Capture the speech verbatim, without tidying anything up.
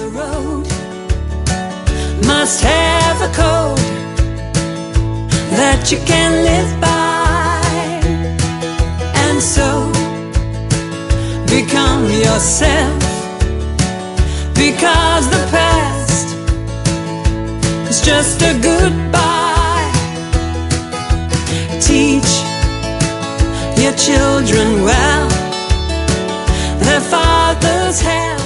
the road must have a code that you can live by, and so become yourself, because the past is just a goodbye. Teach your children well, their fathers have